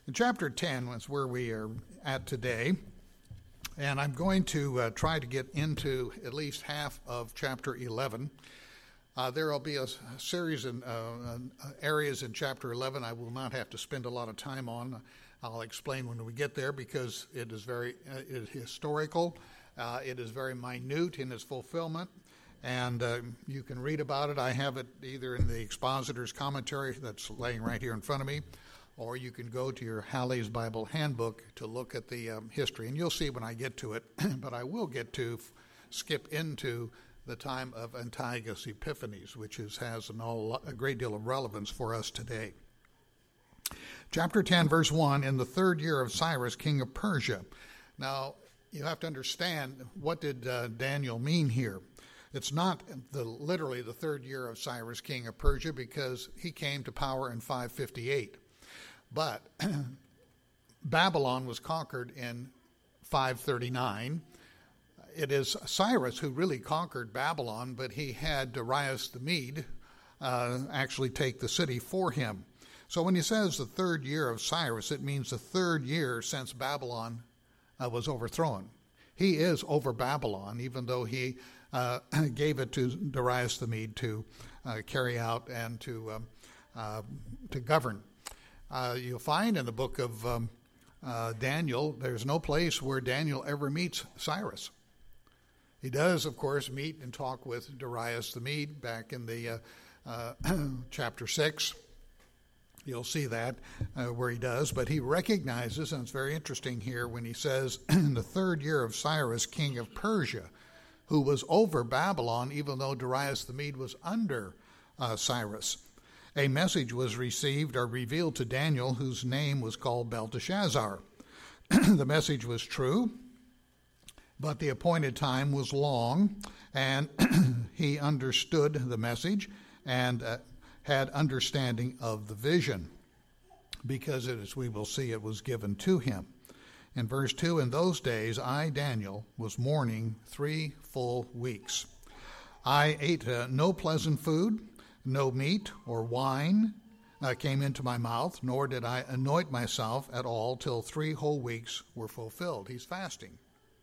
In chapter 10 is where we are at today, and I'm going to try to get into at least half of chapter 11. There will be a series of areas in chapter 11 I will not have to spend a lot of time on. I'll explain when we get there because it is very historical. It is very minute in its fulfillment, and you can read about it. I have it either in the expositor's commentary that's laying right here in front of me, or you can go to your Halley's Bible Handbook to look at the history, and you'll see when I get to it. But I will skip into the time of Antiochus Epiphanes, which has a great deal of relevance for us today. Chapter 10, verse 1, in the third year of Cyrus, king of Persia. Now, you have to understand, what did Daniel mean here? It's not literally the third year of Cyrus, king of Persia, because he came to power in 558. But Babylon was conquered in 539. It is Cyrus who really conquered Babylon, but he had Darius the Mede actually take the city for him. So when he says the third year of Cyrus, it means the third year since Babylon was overthrown. He is over Babylon, even though he gave it to Darius the Mede to carry out and to govern. You'll find in the book of Daniel, there's no place where Daniel ever meets Cyrus. He does, of course, meet and talk with Darius the Mede back in the chapter 6. You'll see that where he does, but he recognizes, and it's very interesting here when he says, in the third year of Cyrus, king of Persia, who was over Babylon, even though Darius the Mede was under Cyrus. A message was received or revealed to Daniel, whose name was called Belteshazzar. The message was true, but the appointed time was long, and he understood the message and had understanding of the vision, because, as we will see, it was given to him. In verse 2, in those days I, Daniel, was mourning 3 full weeks. I ate no pleasant food, no meat or wine came into my mouth, nor did I anoint myself at all till 3 whole weeks were fulfilled. He's fasting.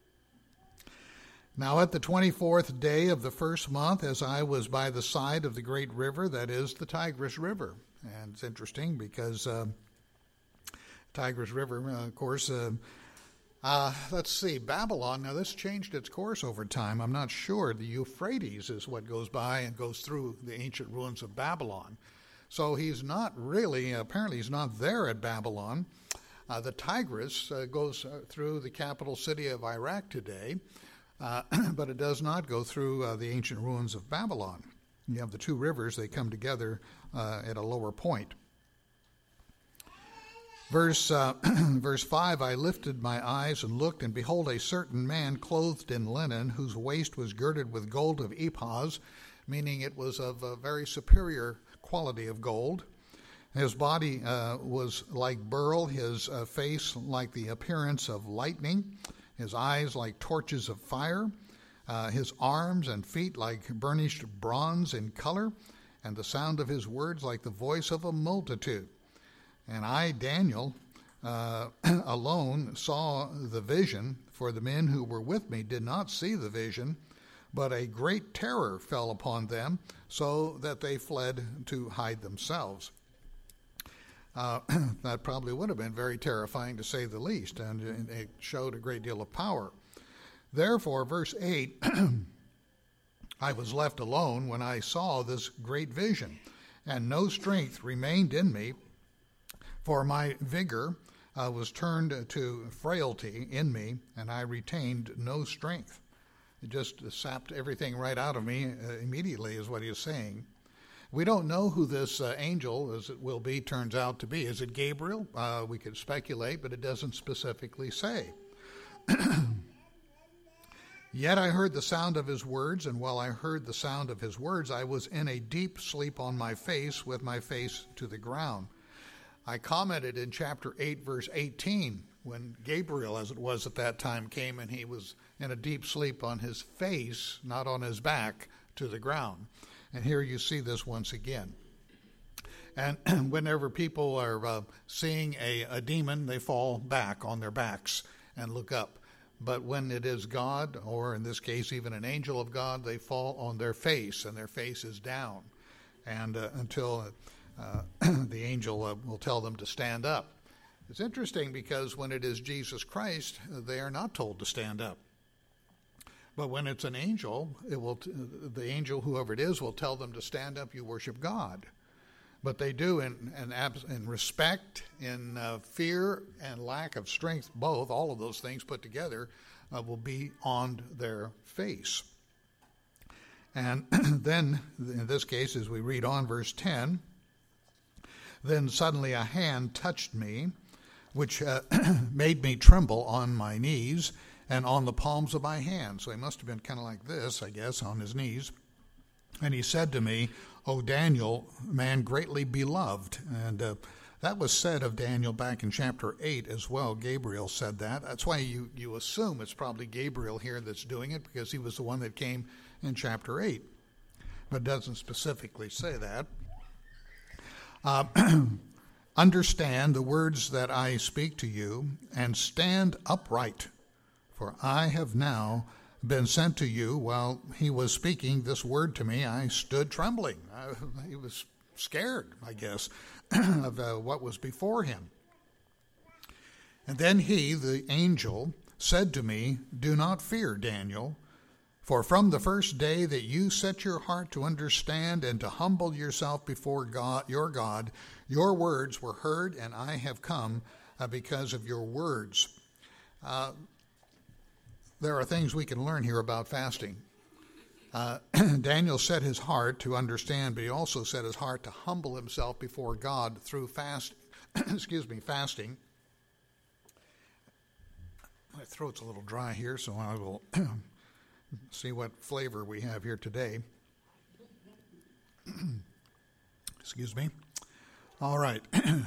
Now at the 24th day of the first month, as I was by the side of the great river, that is the Tigris River. And it's interesting because Tigris River, of course, let's see, Babylon, now this changed its course over time. I'm not sure. The Euphrates is what goes by and goes through the ancient ruins of Babylon. So he's not really, apparently he's not there at Babylon. The Tigris goes through the capital city of Iraq today, but it does not go through the ancient ruins of Babylon. You have the two rivers, they come together at a lower point. Verse 5, I lifted my eyes and looked, and behold, a certain man clothed in linen, whose waist was girded with gold of Uphaz, meaning it was of a very superior quality of gold. His body was like beryl, his face like the appearance of lightning, his eyes like torches of fire, his arms and feet like burnished bronze in color, and the sound of his words like the voice of a multitude. And I, Daniel, alone saw the vision, for the men who were with me did not see the vision, but a great terror fell upon them, so that they fled to hide themselves. That probably would have been very terrifying, to say the least, and it showed a great deal of power. Therefore, verse 8, I was left alone when I saw this great vision, and no strength remained in me, for my vigor was turned to frailty in me, and I retained no strength. It just sapped everything right out of me immediately, is what he is saying. We don't know who this angel, as it will be, turns out to be. Is it Gabriel? We could speculate, but it doesn't specifically say. Yet I heard the sound of his words, and while I heard the sound of his words, I was in a deep sleep on my face, with my face to the ground. I commented in chapter 8, verse 18, when Gabriel, as it was at that time, came and he was in a deep sleep on his face, not on his back, to the ground. And here you see this once again. And whenever people are seeing a demon, they fall back on their backs and look up. But when it is God, or in this case even an angel of God, they fall on their face, and their face is down, and until the angel will tell them to stand up. It's interesting because when it is Jesus Christ, they are not told to stand up. But when it's an angel, the angel, whoever it is, will tell them to stand up. You worship God. But they do in respect, in fear, and lack of strength, both, all of those things put together, will be on their face. And then, in this case, as we read on, verse 10, then suddenly a hand touched me, which made me tremble on my knees and on the palms of my hands. So he must have been kind of like this, I guess, on his knees. And he said to me, O Daniel, man greatly beloved. And that was said of Daniel back in chapter 8 as well. Gabriel said that. That's why you assume it's probably Gabriel here that's doing it, because he was the one that came in chapter 8. But it doesn't specifically say that. Understand the words that I speak to you, and stand upright, for I have now been sent to you. While he was speaking this word to me, I stood trembling. He was scared, I guess, of what was before him. And then he, the angel, said to me, do not fear, Daniel, for from the first day that you set your heart to understand and to humble yourself before God, your words were heard, and I have come because of your words. There are things we can learn here about fasting. Daniel set his heart to understand, but he also set his heart to humble himself before God through fasting. My throat's a little dry here, so I will see what flavor we have here today. Excuse me. All right.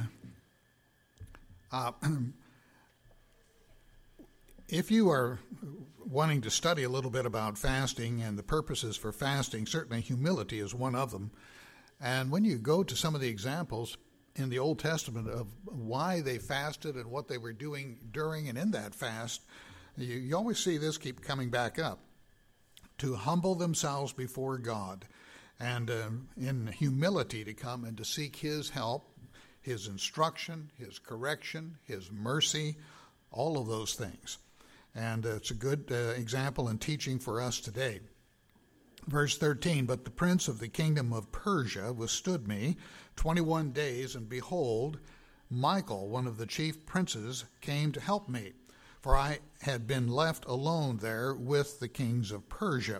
If you are wanting to study a little bit about fasting and the purposes for fasting, certainly humility is one of them. And when you go to some of the examples in the Old Testament of why they fasted and what they were doing during and in that fast, you always see this keep coming back up. To humble themselves before God, and in humility to come and to seek his help, his instruction, his correction, his mercy, all of those things. And it's a good example and teaching for us today. Verse 13, but the prince of the kingdom of Persia withstood me 21 days, and behold, Michael, one of the chief princes, came to help me, for I had been left alone there with the kings of Persia.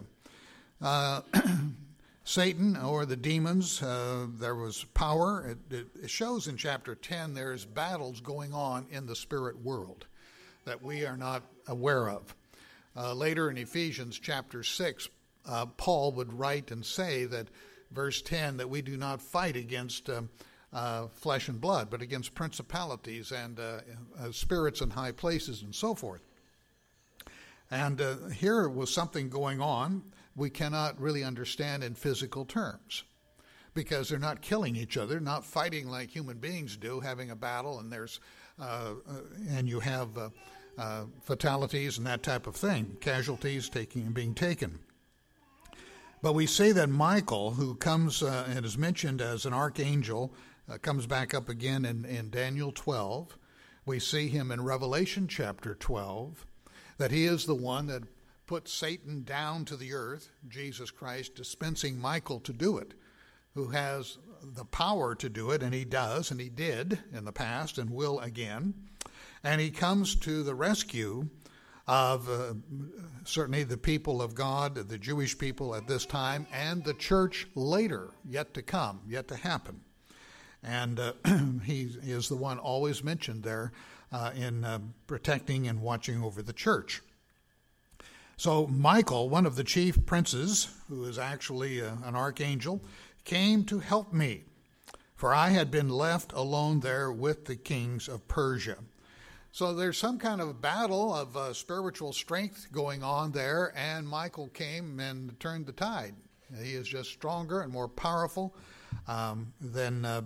Satan, or the demons, there was power. It shows in chapter 10 there's battles going on in the spirit world that we are not aware of. Later in Ephesians chapter 6, Paul would write and say that, verse 10, that we do not fight against flesh and blood, but against principalities and spirits in high places and so forth. And here was something going on we cannot really understand in physical terms, because they're not killing each other, not fighting like human beings do, having a battle, and there's and you have fatalities and that type of thing, casualties being taken. But we say that Michael, who comes and is mentioned as an archangel, comes back up again in Daniel 12. We see him in Revelation chapter 12, that he is the one that put Satan down to the earth, Jesus Christ dispensing Michael to do it, who has the power to do it, and he does, and he did in the past and will again. And he comes to the rescue of certainly the people of God, the Jewish people at this time, and the church later, yet to come, yet to happen. And he is the one always mentioned there in protecting and watching over the church. So Michael, one of the chief princes, who is actually an archangel, came to help me, for I had been left alone there with the kings of Persia. So there's some kind of battle of spiritual strength going on there, and Michael came and turned the tide. He is just stronger and more powerful than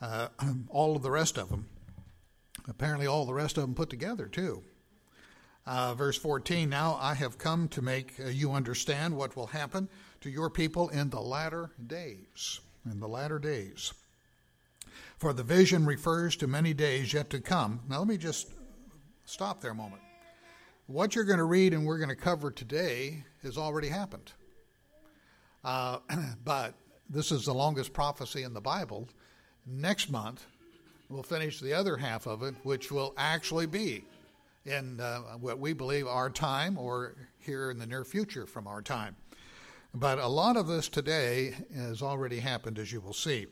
all of the rest of them. Apparently all the rest of them put together too. Verse 14, now I have come to make you understand what will happen to your people in the latter days. In the latter days. For the vision refers to many days yet to come. Now let me just stop there a moment. What you're going to read and we're going to cover today has already happened. But this is the longest prophecy in the Bible. Next month, we'll finish the other half of it, which will actually be in what we believe our time, or here in the near future from our time. But a lot of this today has already happened, as you will see.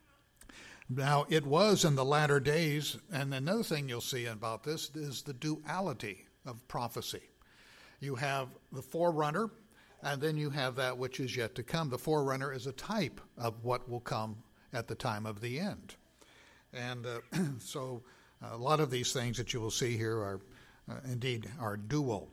Now, it was in the latter days, and another thing you'll see about this is the duality of prophecy. You have the forerunner, and then you have that which is yet to come. The forerunner is a type of what will come at the time of the end. And so a lot of these things that you will see here are indeed are dual.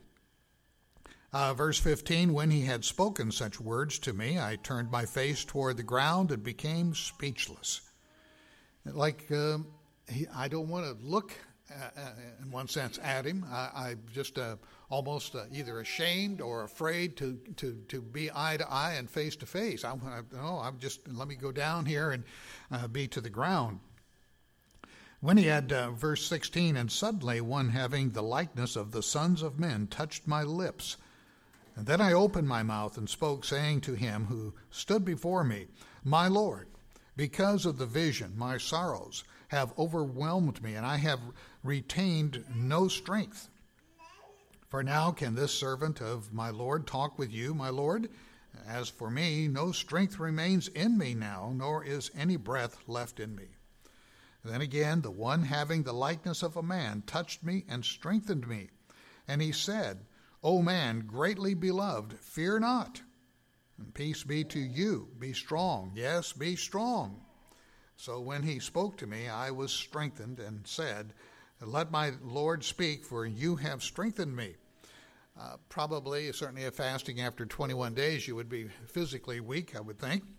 Verse 15, when he had spoken such words to me, I turned my face toward the ground and became speechless. Like, I don't want to look, in one sense, at him. I'm just almost either ashamed or afraid to be eye to eye and face to face. I'm just, let me go down here and be to the ground. When he had, verse 16, and suddenly one having the likeness of the sons of men touched my lips. And then I opened my mouth and spoke, saying to him who stood before me, my Lord, because of the vision, my sorrows have overwhelmed me, and I have retained no strength. For now can this servant of my Lord talk with you, my Lord? As for me, no strength remains in me now, nor is any breath left in me. Then again, the one having the likeness of a man touched me and strengthened me. And he said, O man, greatly beloved, fear not. And peace be to you. Be strong. Yes, be strong. So when he spoke to me, I was strengthened and said, let my Lord speak, for you have strengthened me. Probably, certainly a fasting after 21 days, you would be physically weak, I would think.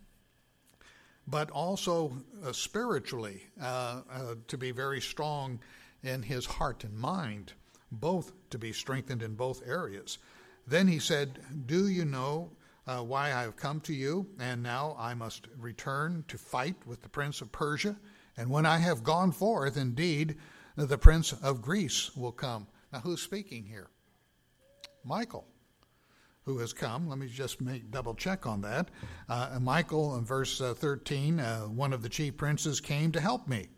But also spiritually, to be very strong in his heart and mind, both to be strengthened in both areas. Then he said, do you know why I have come to you? And now I must return to fight with the prince of Persia. And when I have gone forth, indeed, the prince of Greece will come. Now, who's speaking here? Michael, who has come. Let me just double check on that. Michael, in verse 13, one of the chief princes came to help me.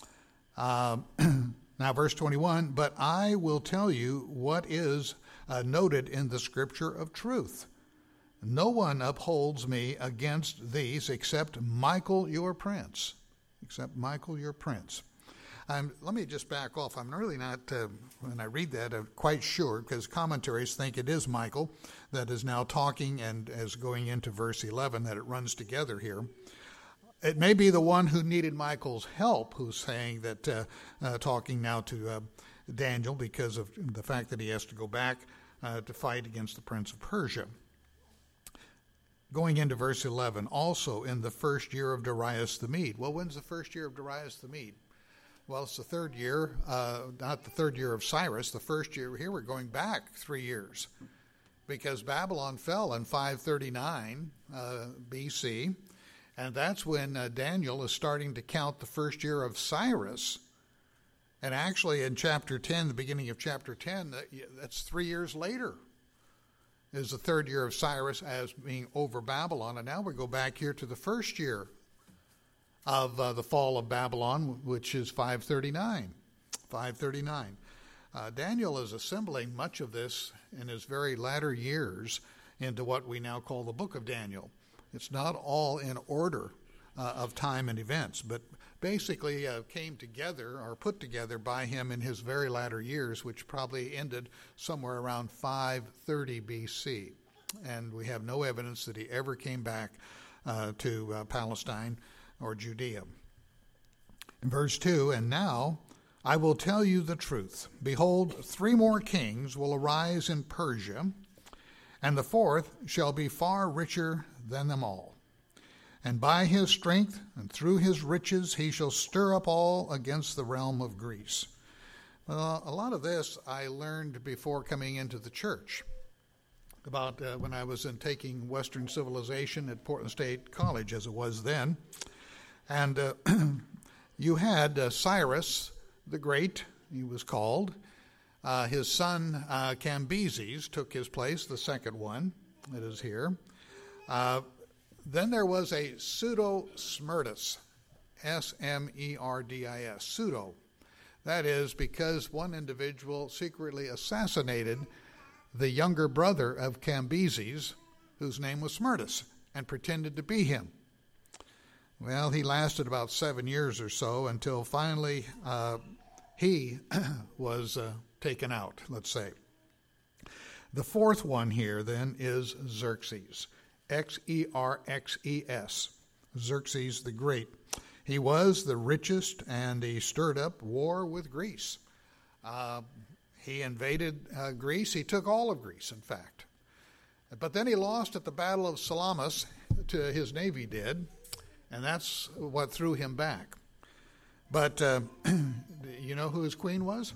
Now, verse 21, but I will tell you what is noted in the scripture of truth. No one upholds me against these except Michael your prince. Except Michael your prince. Let me just back off. I'm really not, when I read that, I'm quite sure, because commentaries think it is Michael that is now talking, and as going into verse 11, that it runs together here. It may be the one who needed Michael's help who's saying that, talking now to Daniel, because of the fact that he has to go back to fight against the prince of Persia. Going into verse 11, also in the first year of Darius the Mede. Well, when's the first year of Darius the Mede? Well, it's the third year, not the third year of Cyrus. The first year, here we're going back 3 years, because Babylon fell in 539 BC, and that's when Daniel is starting to count the first year of Cyrus. And actually in chapter 10, the beginning of chapter 10, that's 3 years later, is the third year of Cyrus as being over Babylon. And now we go back here to the first year of the fall of Babylon, which is 539. Daniel is assembling much of this in his very latter years into what we now call the book of Daniel. It's not all in order of time and events, but basically came together or put together by him in his very latter years, which probably ended somewhere around 530 BC. And we have no evidence that he ever came back to Palestine or Judea. In verse 2, and now I will tell you the truth. Behold, 3 more kings will arise in Persia, and the 4th shall be far richer than them all. And by his strength and through his riches he shall stir up all against the realm of Greece. Well, a lot of this I learned before coming into the church, about when I was taking Western civilization at Portland State College, as it was then. And you had Cyrus the Great, he was called. His son Cambyses took his place, the second one that is here. Then there was a pseudo-Smerdis, S-M-E-R-D-I-S, pseudo. That is because one individual secretly assassinated the younger brother of Cambyses, whose name was Smerdis, and pretended to be him. Well, he lasted about 7 years or so until finally he was taken out, let's say. The fourth one here then is Xerxes, Xerxes, Xerxes the Great. He was the richest, and he stirred up war with Greece. He invaded Greece. He took all of Greece, in fact. But then he lost at the Battle of Salamis to his navy did, and that's what threw him back. But you know who his queen was?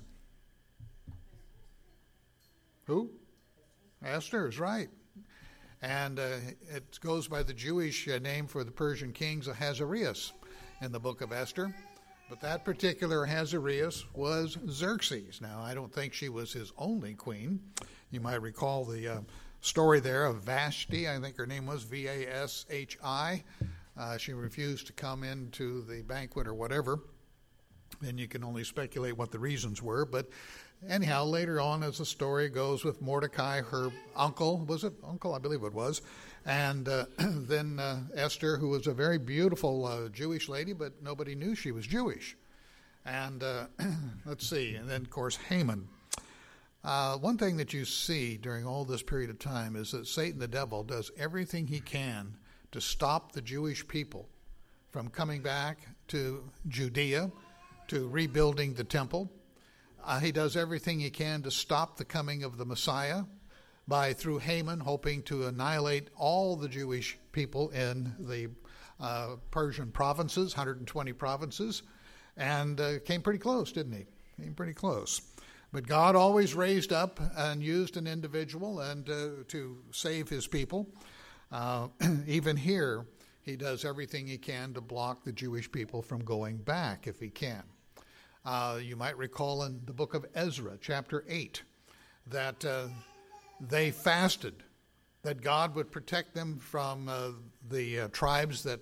Who? Esther is right. And it goes by the Jewish name for the Persian kings, Ahasuerus, in the book of Esther. But that particular Ahasuerus was Xerxes. Now, I don't think she was his only queen. You might recall the story there of Vashti, I think her name was Vashi. She refused to come into the banquet or whatever. And you can only speculate what the reasons were. But anyhow, later on, as the story goes, with Mordecai, her uncle, was it uncle? I believe it was. And then Esther, who was a very beautiful Jewish lady, but nobody knew she was Jewish. And let's see, and then, of course, Haman. One thing that you see during all this period of time is that Satan, the devil, does everything he can to stop the Jewish people from coming back to Judea, to rebuilding the temple. He does everything he can to stop the coming of the Messiah through Haman, hoping to annihilate all the Jewish people in the Persian provinces, 120 provinces, and came pretty close, didn't he? Came pretty close. But God always raised up and used an individual and to save his people. Even here, he does everything he can to block the Jewish people from going back if he can. You might recall in the book of Ezra, chapter 8, that they fasted, that God would protect them from the tribes that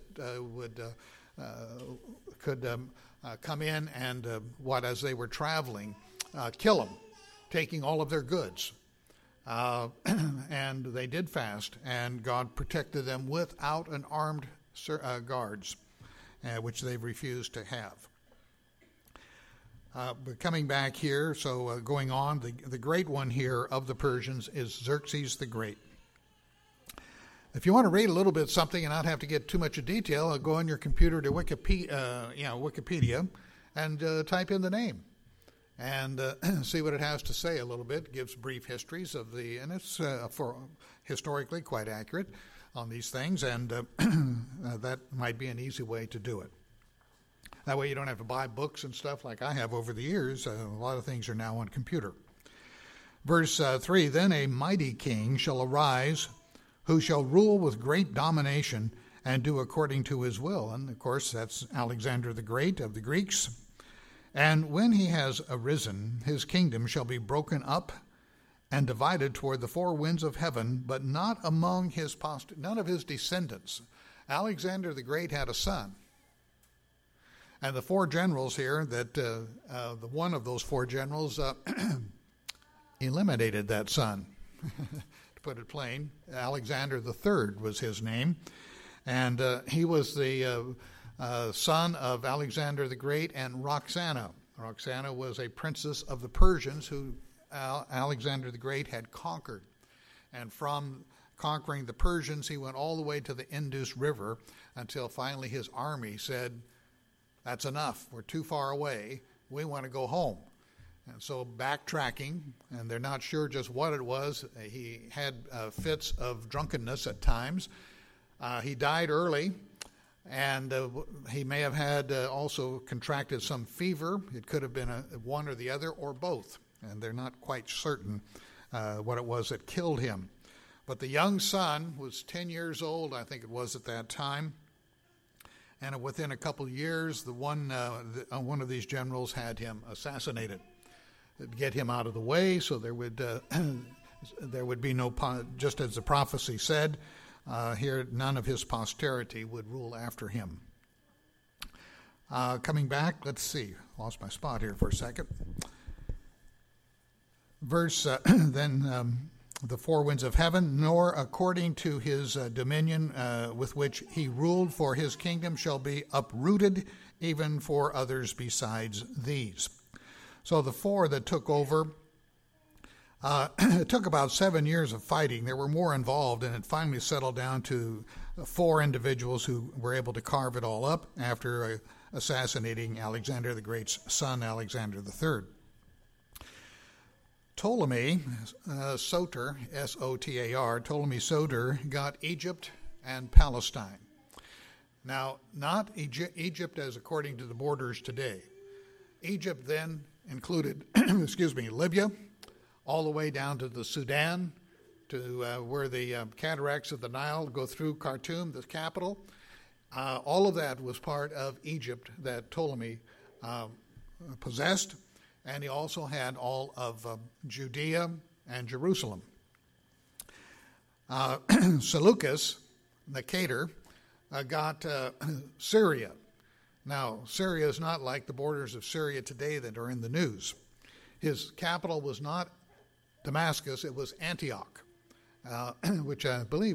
could come in and, as they were traveling, kill them, taking all of their goods. And they did fast, and God protected them without an armed guards, which they refused to have. But coming back here, so going on, the great one here of the Persians is Xerxes the Great. If you want to read a little bit something and not have to get too much of detail, go on your computer to Wikipedia and type in the name and see what it has to say a little bit. It gives brief histories of and it's historically quite accurate on these things, and that might be an easy way to do it. That way you don't have to buy books and stuff like I have over the years. A lot of things are now on computer. Verse 3, then a mighty king shall arise, who shall rule with great domination and do according to his will. And, of course, that's Alexander the Great of the Greeks. And when he has arisen, his kingdom shall be broken up and divided toward the four winds of heaven, but not among none of his descendants. Alexander the Great had a son. And the four generals here, the one of those four generals eliminated that son. To put it plain, Alexander III was his name. And he was the son of Alexander the Great and Roxana. Roxana was a princess of the Persians who Alexander the Great had conquered. And from conquering the Persians, he went all the way to the Indus River until finally his army said, that's enough. We're too far away. We want to go home. And so backtracking, and they're not sure just what it was. He had fits of drunkenness at times. He died early, And he may have had also contracted some fever. It could have been one or the other or both. And they're not quite certain what it was that killed him. But the young son was 10 years old, I think it was at that time. And within a couple of years, one of these generals had him assassinated. To get him out of the way so there would be no, just as the prophecy said, here none of his posterity would rule after him. Coming back, let's see, lost my spot here for a second. Verse, then the four winds of heaven, nor according to his dominion with which he ruled, for his kingdom shall be uprooted, even for others besides these. So the four that took over, it took about 7 years of fighting. There were more involved, and it finally settled down to 4 individuals who were able to carve it all up after assassinating Alexander the Great's son, Alexander III. Ptolemy Soter, S-O-T-A-R, Ptolemy Soter got Egypt and Palestine. Now, not Egypt as according to the borders today. Egypt then included, Libya, all the way down to the Sudan, to where the cataracts of the Nile go through Khartoum, the capital. All of that was part of Egypt that Ptolemy possessed, and he also had all of Judea and Jerusalem. Seleucus, Nicator, got Syria. Now, Syria is not like the borders of Syria today that are in the news. His capital was not Damascus, it was Antioch, which I believe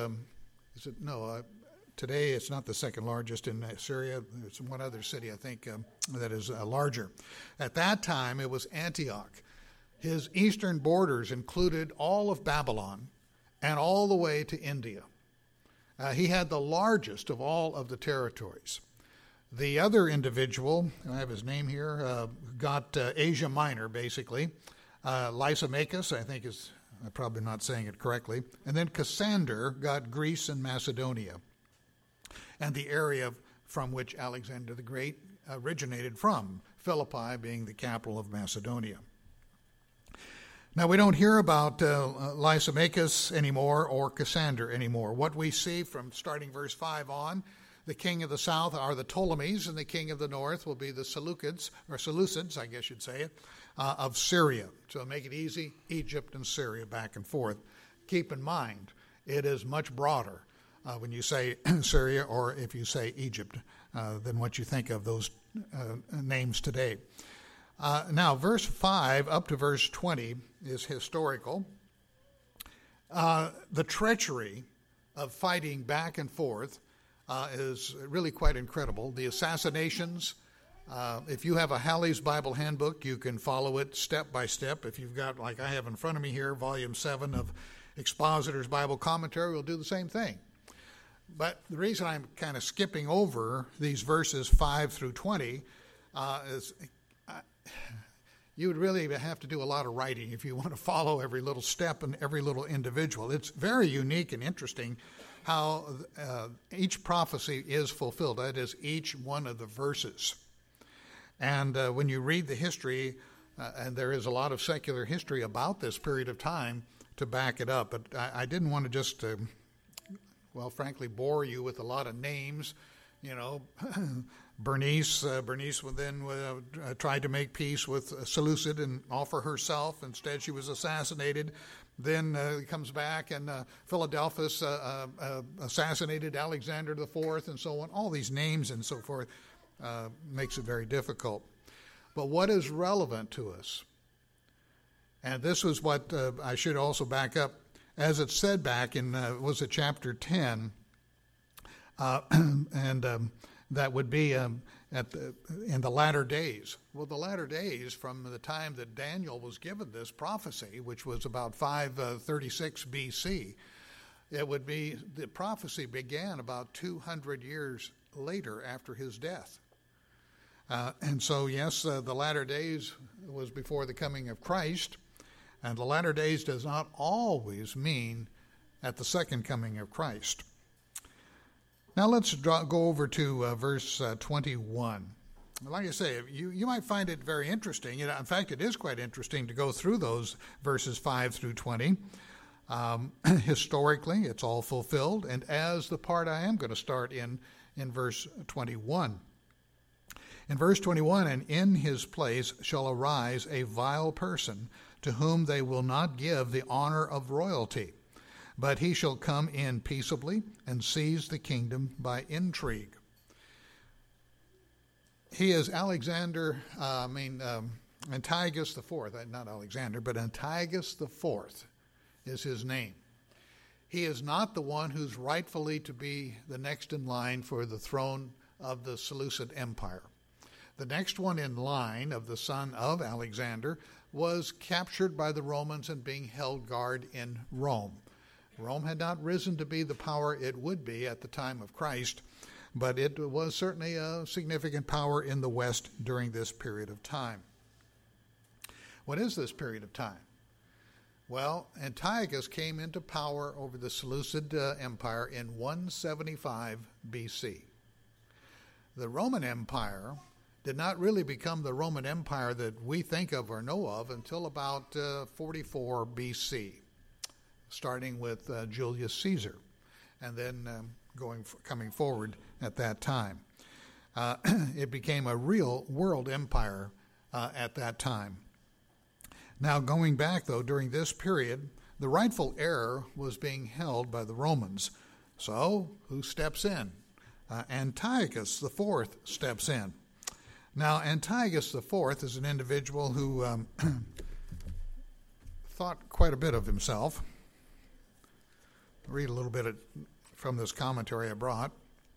today it's not the second largest in Syria. There's one other city, I think, that is larger. At that time, it was Antioch. His eastern borders included all of Babylon and all the way to India. He had the largest of all of the territories. The other individual, I have his name here, got Asia Minor, basically. Lysimachus, I think I'm probably not saying it correctly. And then Cassander got Greece and Macedonia, and the area from which Alexander the Great originated from, Philippi being the capital of Macedonia. Now, we don't hear about Lysimachus anymore or Cassander anymore. What we see from starting verse 5 on, the king of the south are the Ptolemies, and the king of the north will be the Seleucids, I guess you'd say it, of Syria. So make it easy, Egypt and Syria back and forth. Keep in mind, it is much broader when you say Syria or if you say Egypt than what you think of those names today. Now, verse 5 up to verse 20 is historical. The treachery of fighting back and forth is really quite incredible. The assassinations, if you have a Halley's Bible Handbook, you can follow it step by step. If you've got, like I have in front of me here, volume 7 of Expositor's Bible Commentary, we'll do the same thing. But the reason I'm kind of skipping over these verses 5 through 20 is you would really have to do a lot of writing if you want to follow every little step and every little individual. It's very unique and interesting how each prophecy is fulfilled. That is, each one of the verses. And when you read the history, and there is a lot of secular history about this period of time to back it up, but I didn't want to just, frankly, bore you with a lot of names. You know, Bernice then tried to make peace with Seleucid and offer herself. Instead, she was assassinated. Then he comes back, and Philadelphus assassinated Alexander IV, and so on. All these names and so forth makes it very difficult. But what is relevant to us? And this was what I should also back up. As it said back in, was it chapter 10? And that would be in the latter days. Well, the latter days from the time that Daniel was given this prophecy, which was about 536 BC, it would be, the prophecy began about 200 years later after his death. And so, yes, the latter days was before the coming of Christ, and the latter days does not always mean at the second coming of Christ. Now let's go over to verse 21. Like I say, you might find it very interesting. In fact, it is quite interesting to go through those verses 5 through 20. Historically, it's all fulfilled, and as the part I am going to start in verse 21. In verse 21, and in his place shall arise a vile person, to whom they will not give the honor of royalty, but he shall come in peaceably and seize the kingdom by intrigue. He is Antiochus IV, not Alexander, but Antiochus IV is his name. He is not the one who's rightfully to be the next in line for the throne of the Seleucid Empire. The next one in line, of the son of Alexander, was captured by the Romans and being held guard in Rome. Rome had not risen to be the power it would be at the time of Christ, but it was certainly a significant power in the West during this period of time. What is this period of time? Well, Antiochus came into power over the Seleucid Empire in 175 BC. The Roman Empire did not really become the Roman Empire that we think of or know of until about 44 BC, starting with Julius Caesar, and then coming forward at that time. It became a real world empire at that time. Now, going back, though, during this period, the rightful heir was being held by the Romans. So, who steps in? Antiochus IV steps in. Now, Antiochus IV is an individual who thought quite a bit of himself. I'll read a little bit from this commentary I brought.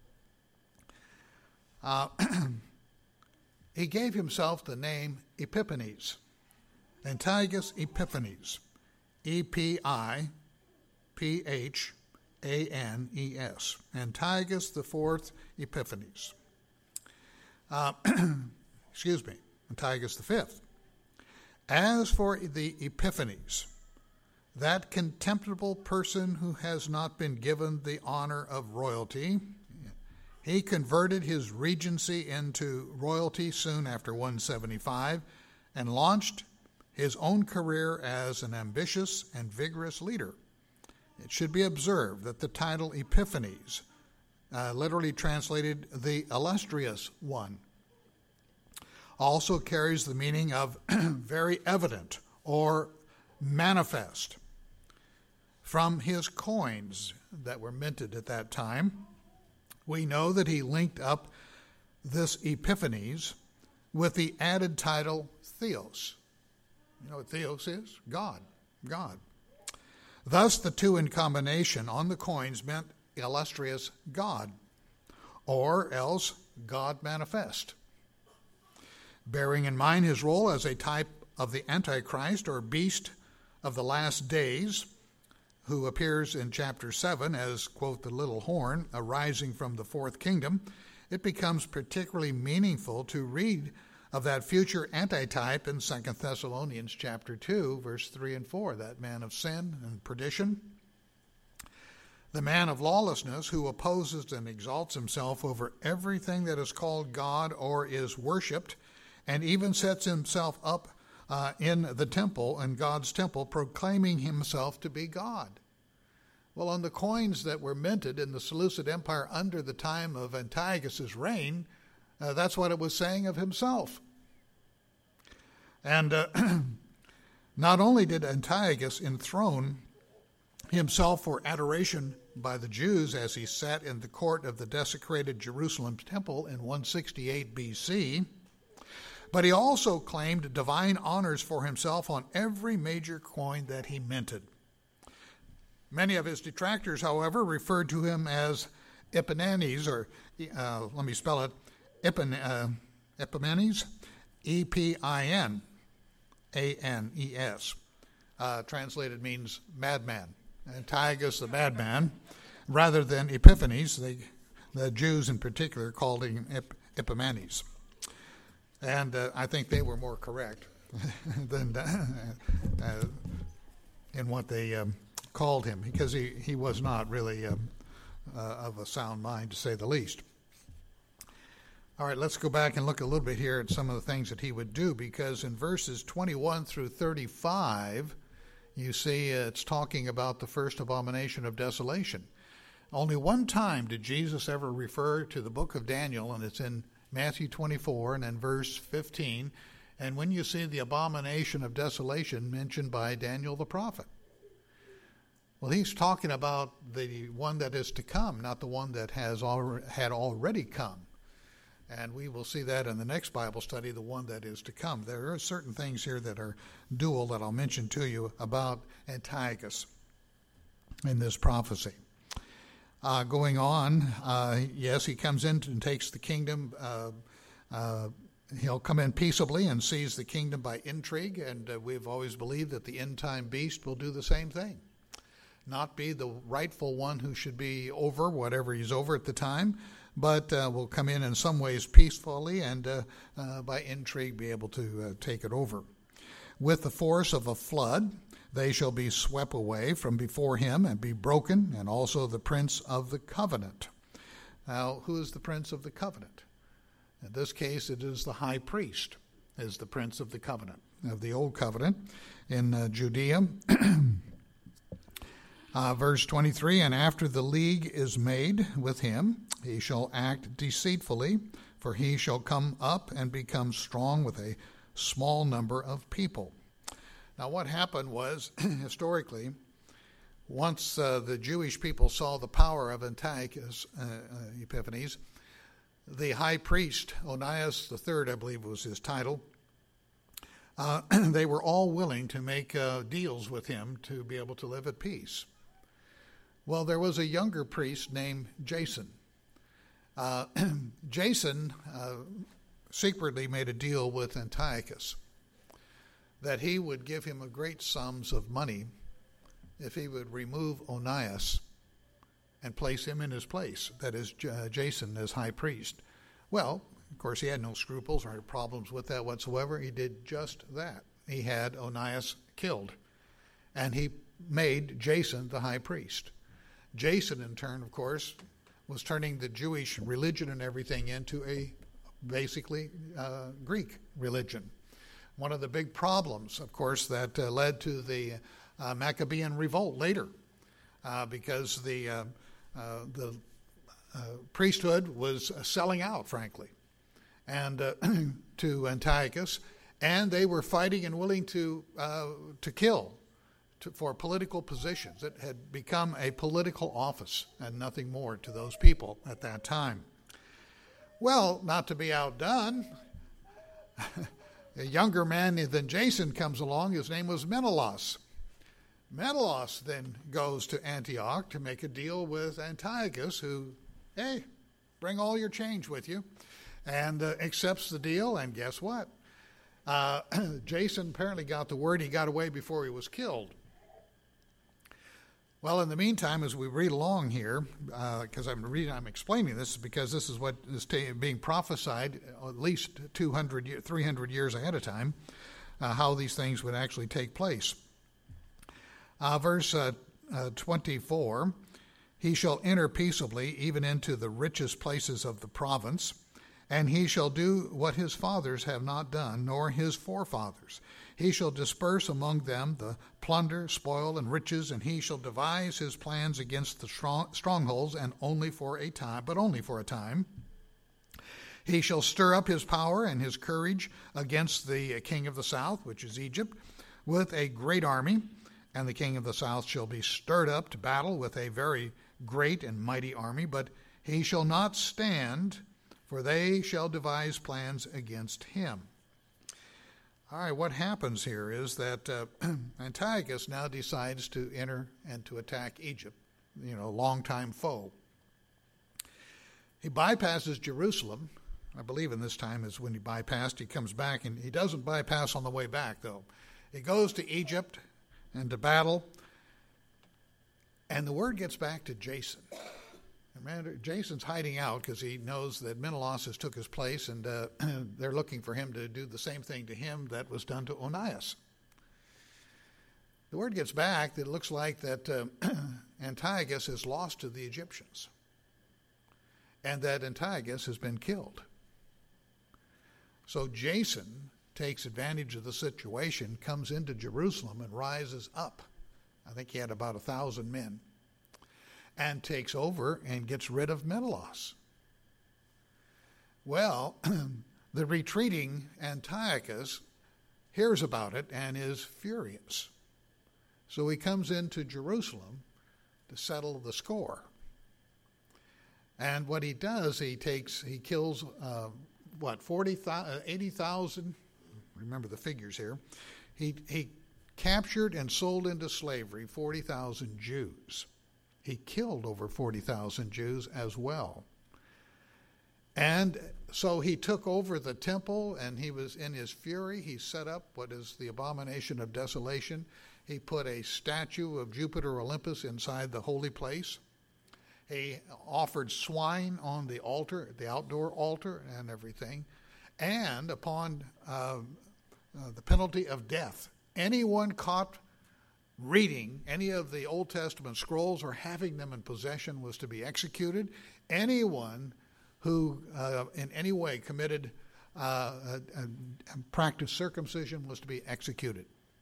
He gave himself the name Epiphanes. Antiochus Epiphanes, Epiphanes, Antiochus IV Epiphanes. Antiochus V. As for the Epiphanes, that contemptible person who has not been given the honor of royalty, he converted his regency into royalty soon after 175 and launched his own career as an ambitious and vigorous leader. It should be observed that the title Epiphanes, literally translated the illustrious one, also carries the meaning of very evident or manifest. From his coins that were minted at that time, we know that he linked up this Epiphanes with the added title Theos. You know what Theos is? God. Thus, the two in combination on the coins meant illustrious God, or else God manifest. Bearing in mind his role as a type of the Antichrist or beast of the last days, who appears in chapter 7 as, quote, the little horn arising from the fourth kingdom, it becomes particularly meaningful to read of that future antitype in 2 Thessalonians chapter 2, verse 3 and 4, that man of sin and perdition, the man of lawlessness who opposes and exalts himself over everything that is called God or is worshipped, and even sets himself up in the temple, in God's temple, proclaiming himself to be God. Well, on the coins that were minted in the Seleucid Empire under the time of Antiochus's reign, that's what it was saying of himself. And not only did Antiochus enthrone himself for adoration by the Jews as he sat in the court of the desecrated Jerusalem temple in 168 BC, but he also claimed divine honors for himself on every major coin that he minted. Many of his detractors, however, referred to him as Epimanes, or let me spell it, Epimanes, Epinanes, translated means madman. Antiochus the madman, rather than Epiphanes, the Jews in particular called him Epimanes. And I think they were more correct than in what they called him, because he was not really of a sound mind, to say the least. All right, let's go back and look a little bit here at some of the things that he would do, because in verses 21 through 35, you see it's talking about the first abomination of desolation. Only one time did Jesus ever refer to the book of Daniel, and it's in Matthew 24 and in verse 15. And when you see the abomination of desolation mentioned by Daniel the prophet, well, he's talking about the one that is to come, not the one that had already come. And we will see that in the next Bible study, the one that is to come. There are certain things here that are dual that I'll mention to you about Antiochus in this prophecy. Going on, yes, he comes in and takes the kingdom. He'll come in peaceably and seize the kingdom by intrigue, and we've always believed that the end-time beast will do the same thing. Not be the rightful one who should be over whatever he's over at the time, but will come in some ways peacefully and by intrigue be able to take it over. With the force of a flood, they shall be swept away from before him and be broken, and also the prince of the covenant. Now, who is the prince of the covenant? In this case, it is the high priest, is the prince of the covenant, of the old covenant in Judea. Verse 23, and after the league is made with him, he shall act deceitfully, for he shall come up and become strong with a small number of people. Now, what happened was, historically, once the Jewish people saw the power of Antiochus Epiphanes, the high priest, Onias III, I believe was his title, they were all willing to make deals with him to be able to live at peace. Well, there was a younger priest named Jason. Jason secretly made a deal with Antiochus that he would give him a great sums of money if he would remove Onias and place him in his place, that is, Jason as high priest. Well, of course, he had no scruples or problems with that whatsoever. He did just that. He had Onias killed, and he made Jason the high priest. Jason, in turn, of course, was turning the Jewish religion and everything into a basically Greek religion. One of the big problems, of course, that led to the Maccabean revolt later, because the priesthood was selling out, frankly, and to Antiochus, and they were fighting and willing to kill for political positions. It had become a political office and nothing more to those people at that time. Well, not to be outdone, a younger man than Jason comes along. His name was Menelaus. Menelaus then goes to Antioch to make a deal with Antiochus, who, hey, bring all your change with you, and accepts the deal. And guess what? Jason apparently got the word. He got away before he was killed. Well, in the meantime, as we read along here, because I'm explaining this because this is what is being prophesied at least 300 years ahead of time, how these things would actually take place. Verse 24, he shall enter peaceably even into the richest places of the province, and he shall do what his fathers have not done, nor his forefathers. He shall disperse among them the plunder, spoil, and riches, and he shall devise his plans against the strongholds, and only for a time, but only for a time. He shall stir up his power and his courage against the king of the south, which is Egypt, with a great army, and the king of the south shall be stirred up to battle with a very great and mighty army, but he shall not stand, for they shall devise plans against him. All right, what happens here is that Antiochus now decides to enter and to attack Egypt, longtime foe. He bypasses Jerusalem. I believe in this time is when he bypassed. He comes back, and he doesn't bypass on the way back, though. He goes to Egypt and to battle, and the word gets back to Jason. Jason's hiding out because he knows that Menelaus has took his place, and they're looking for him to do the same thing to him that was done to Onias. The word gets back that it looks like that Antiochus is lost to the Egyptians. and that Antiochus has been killed. So Jason takes advantage of the situation, comes into Jerusalem and rises up. I think he had about 1,000 men, and takes over and gets rid of Menelaus. Well, the retreating Antiochus hears about it and is furious. So he comes into Jerusalem to settle the score. And what he does, he kills 80,000, remember the figures here. He captured and sold into slavery 40,000 Jews. He killed over 40,000 Jews as well. And so he took over the temple, and he was in his fury. He set up what is the abomination of desolation. He put a statue of Jupiter Olympus inside the holy place. He offered swine on the altar, the outdoor altar, and everything. And upon the penalty of death, anyone caught reading any of the Old Testament scrolls or having them in possession was to be executed. Anyone who in any way committed practiced circumcision was to be executed.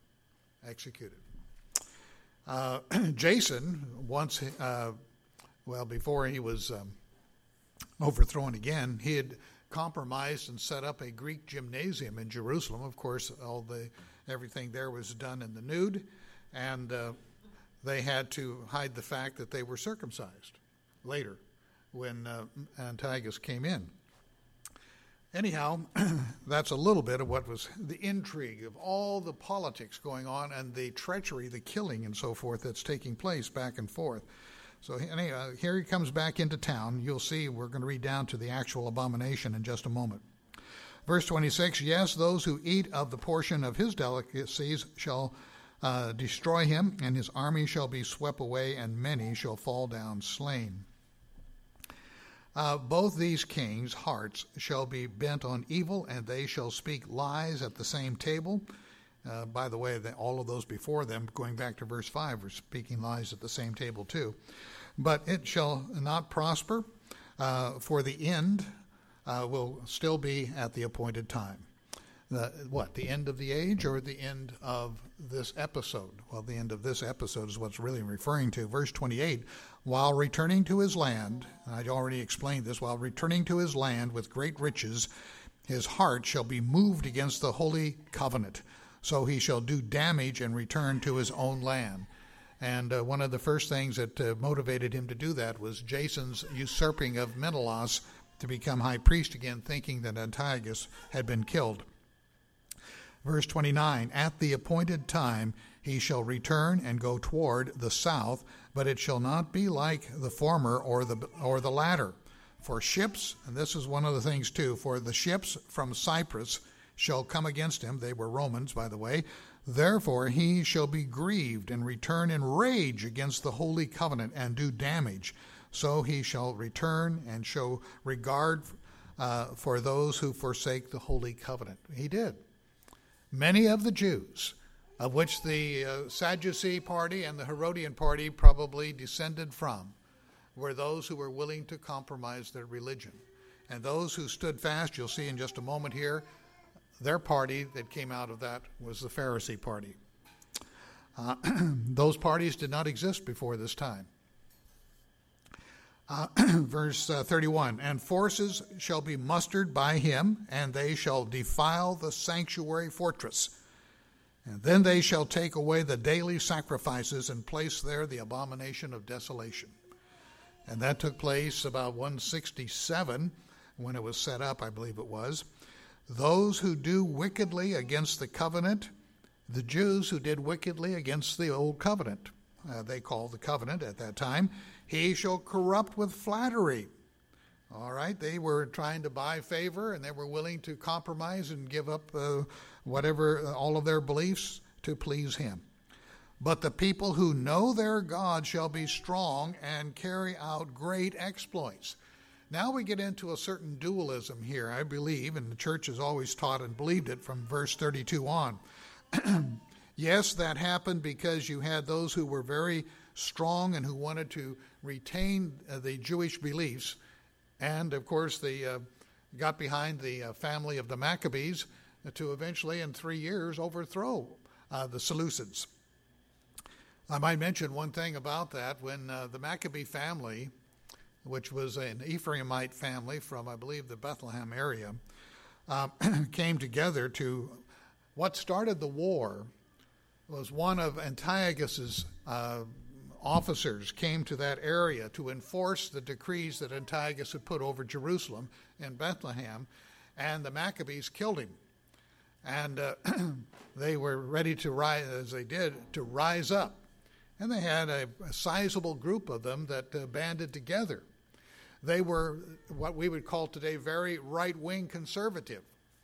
Jason, once, before he was overthrown again, he had compromised and set up a Greek gymnasium in Jerusalem. Of course, everything there was done in the nude, and they had to hide the fact that they were circumcised later when Antiochus came in. Anyhow, that's a little bit of what was the intrigue of all the politics going on and the treachery, the killing, and so forth that's taking place back and forth. So anyway, here he comes back into town. You'll see we're going to read down to the actual abomination in just a moment. Verse 26, yes, those who eat of the portion of his delicacies shall destroy him, and his army shall be swept away, and many shall fall down slain. Both these kings' hearts shall be bent on evil, and they shall speak lies at the same table. By the way, all of those before them, going back to verse 5, were speaking lies at the same table too. But it shall not prosper, for the end will still be at the appointed time. The end of the age or the end of this episode? Well, the end of this episode is what's really referring to. Verse 28, while returning to his land, I already explained this, while returning to his land with great riches, his heart shall be moved against the holy covenant. So he shall do damage and return to his own land. And one of the first things that motivated him to do that was Jason's usurping of Menelaus to become high priest again, thinking that Antiochus had been killed. Verse 29, at the appointed time he shall return and go toward the south, but it shall not be like the former or the latter. For ships, and this is one of the things too, for the ships from Cyprus shall come against him. They were Romans, by the way. Therefore he shall be grieved and return in rage against the holy covenant and do damage. So he shall return and show regard for those who forsake the holy covenant. He did. Many of the Jews, of which the Sadducee party and the Herodian party probably descended from, were those who were willing to compromise their religion. And those who stood fast, you'll see in just a moment here, their party that came out of that was the Pharisee party. Those parties did not exist before this time. Verse 31, and forces shall be mustered by him, and they shall defile the sanctuary fortress. And then they shall take away the daily sacrifices and place there the abomination of desolation. And that took place about 167 when it was set up, I believe it was. Those who do wickedly against the covenant, the Jews who did wickedly against the old covenant, they called the covenant at that time, he shall corrupt with flattery. All right, they were trying to buy favor, and they were willing to compromise and give up all of their beliefs to please him. But the people who know their God shall be strong and carry out great exploits. Now we get into a certain dualism here, I believe, and the church has always taught and believed it from verse 32 on. Yes, that happened because you had those who were very strong and who wanted to retain the Jewish beliefs And, of course, they got behind the family of the Maccabees to eventually, in 3 years, overthrow the Seleucids. I might mention one thing about that. When the Maccabee family, which was an Ephraimite family from, I believe, the Bethlehem area, came together to, what started the war was one of Antiochus's officers came to that area to enforce the decrees that Antiochus had put over Jerusalem and Bethlehem, and the Maccabees killed him. And they were ready to rise, as they did, to rise up. And they had a sizable group of them that banded together. They were what we would call today very right-wing conservative.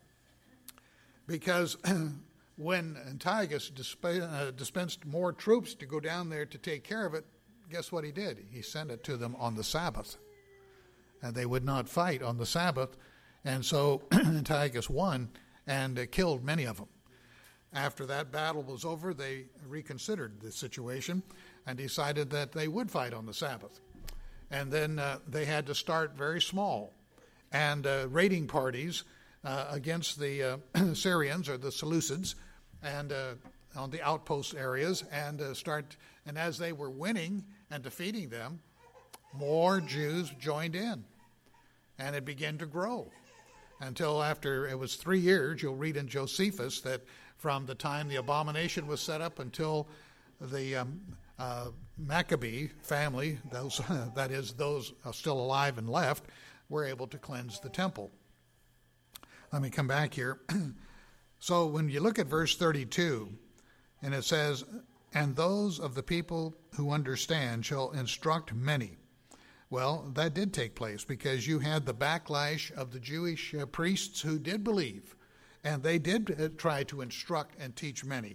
Because when Antiochus dispensed more troops to go down there to take care of it, guess what he did? He sent it to them on the Sabbath. And they would not fight on the Sabbath. And so Antiochus won and killed many of them. After that battle was over, they reconsidered the situation and decided that they would fight on the Sabbath. And then they had to start very small. And raiding parties against the Syrians or the Seleucids and on the outpost areas and and as they were winning and defeating them, more Jews joined in. And it began to grow until after it was 3 years. You'll read in Josephus that from the time the abomination was set up until the Maccabee family, those that is, those still alive and left, were able to cleanse the temple. Let me come back here. So when you look at verse 32, and it says, "And those of the people who understand shall instruct many." Well, that did take place because you had the backlash of the Jewish priests who did believe, and they did try to instruct and teach many.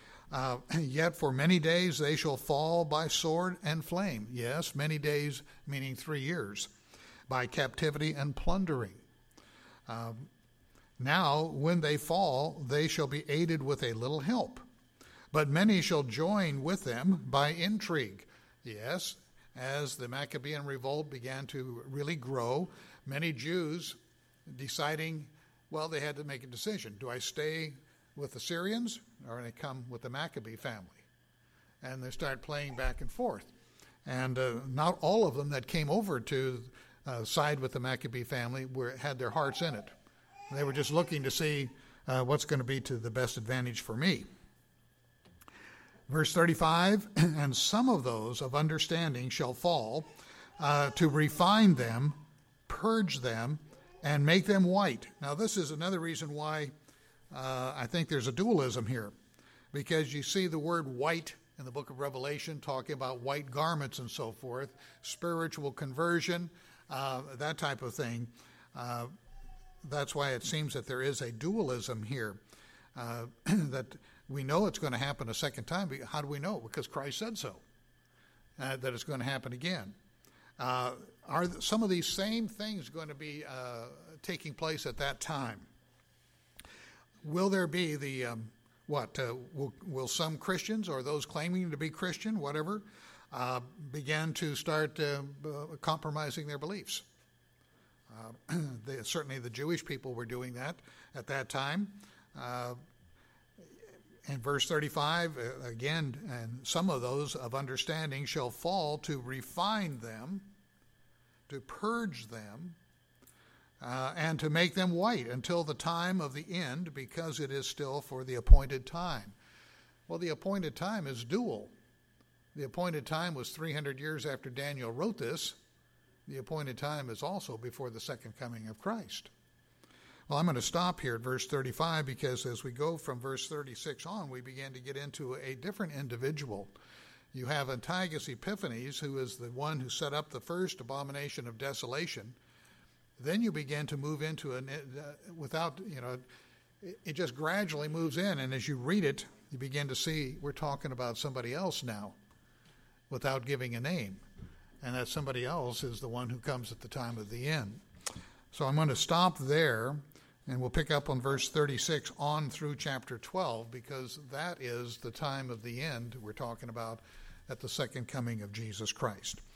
Yet for many days they shall fall by sword and flame. Yes, many days, meaning 3 years, by captivity and plundering. Now, when they fall, they shall be aided with a little help. But many shall join with them by intrigue. Yes, as the Maccabean revolt began to really grow, many Jews deciding, well, they had to make a decision. Do I stay with the Syrians or do I come with the Maccabee family? And they start playing back and forth. And not all of them that came over to side with the Maccabee family had their hearts in it. They were just looking to see what's going to be to the best advantage for me. Verse 35, "And some of those of understanding shall fall, to refine them, purge them, and make them white." Now this is another reason why I think there's a dualism here. Because you see the word white in the book of Revelation talking about white garments and so forth, spiritual conversion, that type of thing. That's why it seems that there is a dualism here, that we know it's going to happen a second time. How do we know? Because Christ said so, that it's going to happen again. Are some of these same things going to be taking place at that time? Will there be the, will some Christians or those claiming to be Christian, whatever, begin to start compromising their beliefs? Certainly the Jewish people were doing that at that time. In verse 35, again, "And some of those of understanding shall fall to refine them, to purge them, and to make them white until the time of the end, because it is still for the appointed time." Well, the appointed time is dual. The appointed time was 300 years after Daniel wrote this. The appointed time is also before the second coming of Christ. Well, I'm going to stop here at verse 35 because as we go from verse 36 on, we begin to get into a different individual. You have Antiochus Epiphanes, who is the one who set up the first abomination of desolation. Then you begin to move into it just gradually moves in. And as you read it, you begin to see we're talking about somebody else now without giving a name. And that somebody else is the one who comes at the time of the end. So I'm going to stop there, and we'll pick up on verse 36 on through chapter 12, because that is the time of the end we're talking about at the second coming of Jesus Christ.